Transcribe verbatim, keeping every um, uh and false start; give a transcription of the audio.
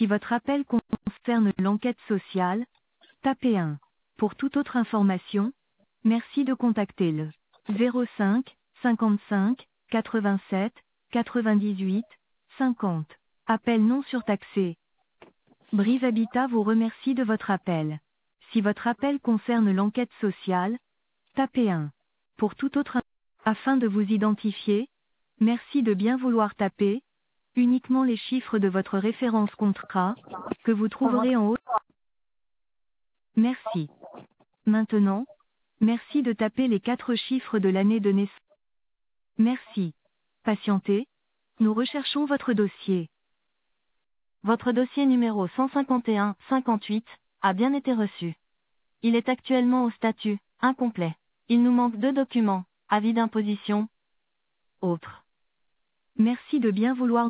Si votre appel concerne l'enquête sociale, tapez un. Pour toute autre information, merci de contacter le zéro cinq, cinquante-cinq, quatre-vingt-sept, quatre-vingt-dix-huit, cinquante. Appel non surtaxé. Brise Habitat vous remercie de votre appel. Si votre appel concerne l'enquête sociale, tapez un. Pour toute autre in- afin de vous identifier, merci de bien vouloir taper uniquement les chiffres de votre référence contrat que vous trouverez en haut. Merci. Maintenant, merci de taper les quatre chiffres de l'année de naissance. Merci. Patientez. Nous recherchons votre dossier. Votre dossier numéro cent cinquante et un cinquante-huit a bien été reçu. Il est actuellement au statut incomplet. Il nous manque deux documents, avis d'imposition, autres. Merci de bien vouloir